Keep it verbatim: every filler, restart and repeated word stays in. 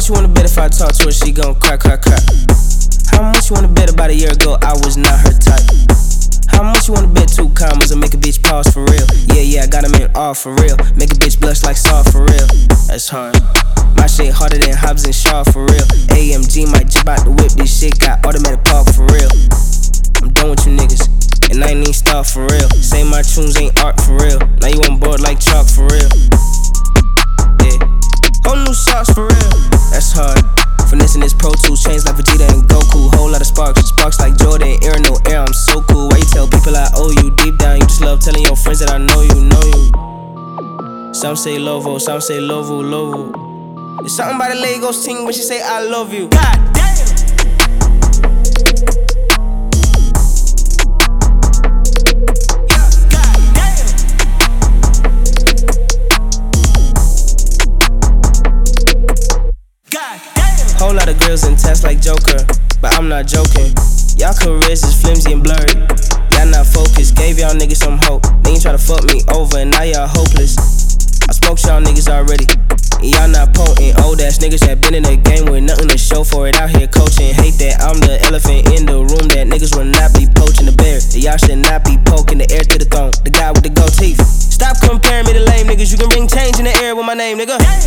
much you wanna bet if I talk to her, she gon' cry, cry, cry? How much you wanna bet about a year ago I was not her type? How much you wanna bet two commas and make a bitch pause for real? Yeah, yeah, I got them in all for real. Make a bitch blush like Saw for real. That's hard. My shit harder than Hobbs and Shaw for real. A M G might jump out the whip, this shit got automatic park for real. I'm done with you niggas, and I ain't even start for real. Say my tunes ain't art for real. Now you on board like chalk for real. Yeah, whole new socks for real. That's hard. Finessing this Pro Tools, chains like Vegeta and Goku. Whole lot of sparks, sparks like Jordan, air no air, I'm so cool. Why you tell people I owe you? Deep down, you just love telling your friends that I know you, know you. Some say Lovo, some say Lovo, Lovo. It's something about the Lagos team when she say I love you. God damn. Whole lot of girls in tests like Joker, but I'm not joking. Y'all careers is flimsy and blurry. Y'all not focused, gave y'all niggas some hope. Then you try to fuck me over and now y'all hopeless. I spoke to y'all niggas already, and y'all not potent. Old ass niggas that been in the game with nothing to show for it. Out here coaching, hate that I'm the elephant in the room. That niggas will not be poaching the bear. That y'all should not be poking the air to the throne. The guy with the gold teeth. Stop comparing me to lame niggas. You can bring change in the air with my name, nigga.